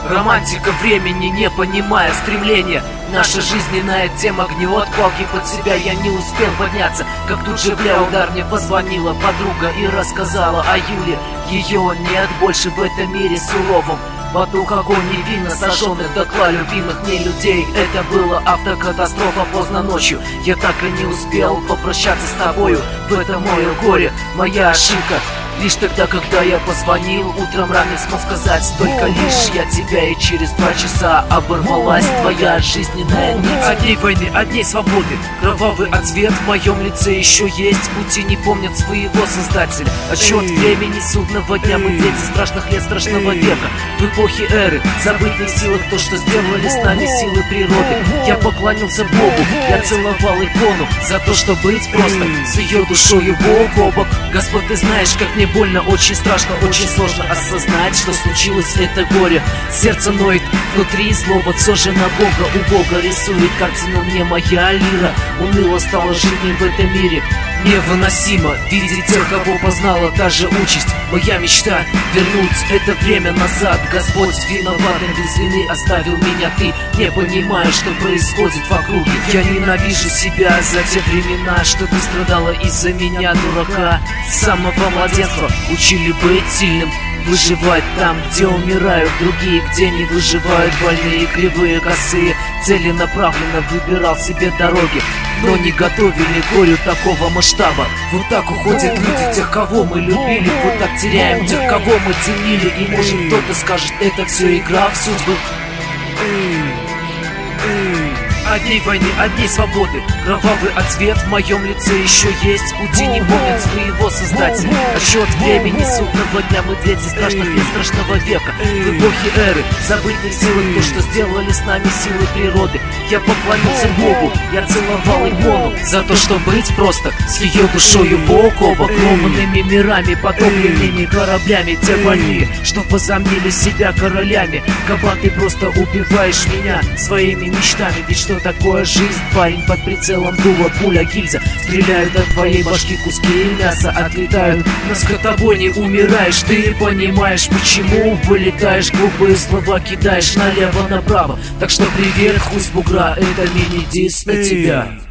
Романтика времени, не понимая стремления. Наша жизненная тема гнет, палки под себя я не успел подняться. Как тут же бля удар, мне позвонила подруга и рассказала о Юле. Ее нет больше в этом мире суровом. Потух огонь невинно сожженных дотла любимых мне людей. Это была автокатастрофа поздно ночью. Я так и не успел попрощаться с тобою. В этом мое горе, моя ошибка. Лишь тогда, когда я позвонил, утром рано смог сказать только лишь я тебя, и через 2 часа оборвалась твоя жизненная нить. От дней войны, от дней свободы, кровавый отцвет в моем лице еще есть. Пути не помнят своего создателя. Отсчет времени судного дня, мы дети страшных лет, страшного века. В эпохе эры, забытых силах, то, что сделали с нами силы природы. Я поклонился Богу, я целовал икону за то, что быть просто с ее душою бок о бок. Господь, ты знаешь, как мне больно, очень страшно, очень сложно осознать, что случилось это горе. Сердце ноет, внутри злоба, все же на Бога. У Бога рисует картину мне моя лира. Уныло стало жить мне в этом мире. Невыносимо видеть тех, кого познала та же участь. Моя мечта вернуть это время назад. Господь виноватым без вины оставил меня ты, не понимая, что происходит в округе. Я ненавижу себя за те времена, что ты страдала из-за меня, дурака. С самого младенства учили быть сильным, выживать там, где умирают другие, где не выживают больные, кривые, косые. Целенаправленно выбирал себе дороги, но не готовили горю такого масштаба. Вот так уходят люди, тех, кого мы любили. Вот так теряем тех, кого мы ценили. И может кто-то скажет, это все игра в судьбы. От дней войны, от дней свободы, кровавый отцвет в моем лице еще есть. Пути не помнят своего создателя. Отсчет времени судного дня, мы дети страшных лет, страшного века. В эпохе эры, забытых силах, то, что сделали с нами силы природы. Я поклонился Богу, я целовал икону за то, что быть просто с ее душою бок о бок. Ломанными мирами, потопленными кораблями, те больные, что возомнили себя королями. Кабан, ты просто убиваешь меня своими мечтами. Ведь что такое жизнь, парень, под прицелом дула пуля гильза. Стреляют от твоей башки куски мяса, отлетают. На скотобойне умираешь, ты понимаешь, почему вылетаешь, глупые слова кидаешь налево-направо. Так что привет, хуй с бугра, это мини-дис на тебя.